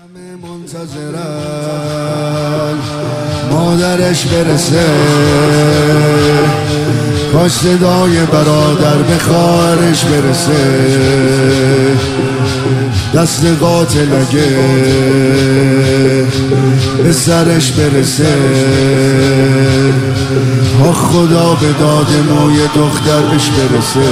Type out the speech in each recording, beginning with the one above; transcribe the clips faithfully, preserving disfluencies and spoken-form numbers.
همه منتظرن مادرش برسه، کاش صدای برادر به خواهرش برسه، دست قاتل اگه به سرش برسه. ها خدا به داد موی دخترش برسه.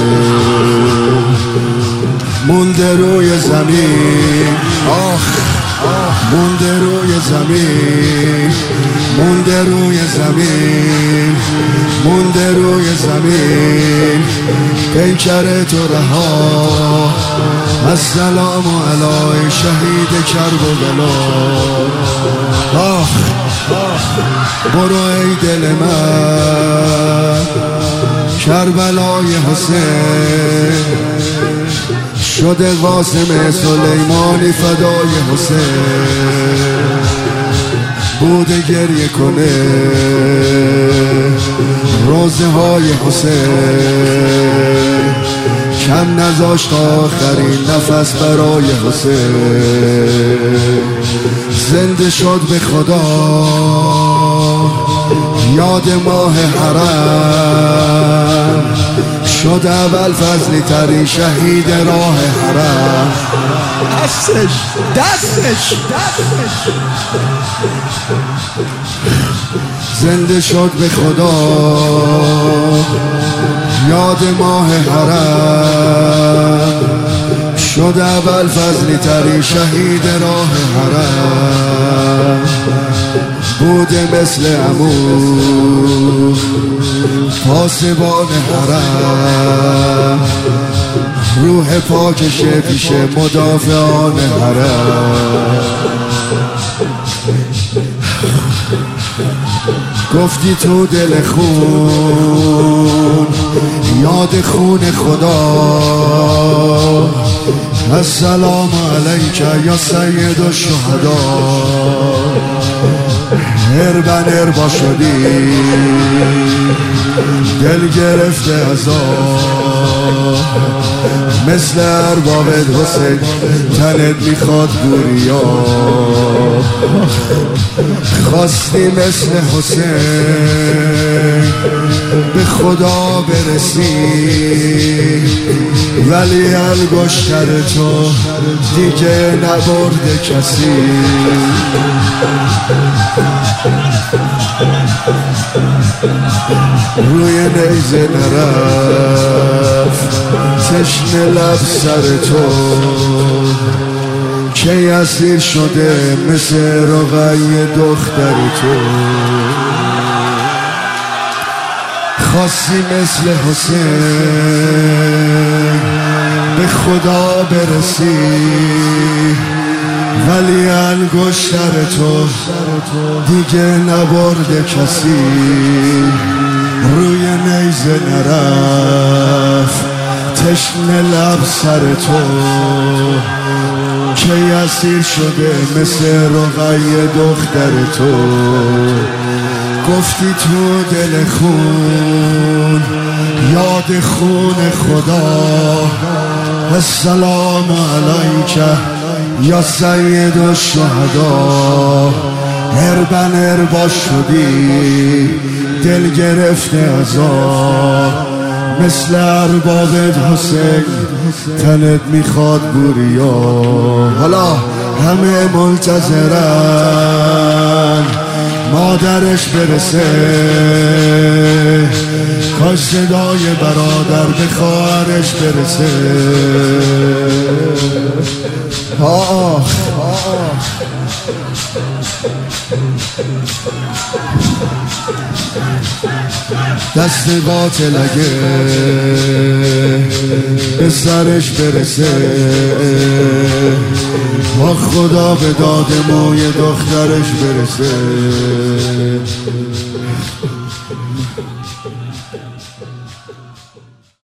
مونده روی زمین، آخ مونده روی زمین، مونده روی زمین، مونده روی زمین. پیکر تو رها، السلام علی شهید کربلا. آخ برو ای دل من کربلای حسین، شده قاسم سلیمانی فدای حسین. بوده گریه کنه روزه های حسین، کم نذاشت آخرین نفس برای حسین. زنده شد به خدا یاد ماه حرم، شد اول فضلی ترین شهید راه حرم. دستش دستش زنده شد به خدا یاد ماه حرم، شد اول فضلی ترین شهید راه حرم. بوده مثل عمود پاسبان حرم، روح پاکشه پیش مدافعان حرم. گفتی تو دل خون یاد خون خدا، السلام علیک یا سید الشهدا. هربن هربا شدی دل گرفته عذاب، مثل اربابت حسین تنت میخواد گوریا. خواستی مثل حسین به خدا برسی، ولی انگشتر تو دیگه نبرده کسی. روی نیزه نرفت تشنه لب سر تو، که اسیر شده مثل رقیه دختر تو. خواستی مثل حسین به خدا برسی، ولی انگشتر تو دیگه نبرده کسی. روی نیزه نرفت تشنه لب سر تو، که اسیر شده مثل رقیه دختر تو. گفتی تو دل خون یاد خون خدا، السلام علیک یا سید الشهدا. هربن هربا شدی دل گرفته عذاب، مثل اربابت حسین تنت میخواد گوریا. حالا همه منتظرن مادرش برسه، کاش صدای برادر به خواهرش برسه. آخ دست قاتل اگه به سرش برسه، ها خدا به داد موی دخترش برسه.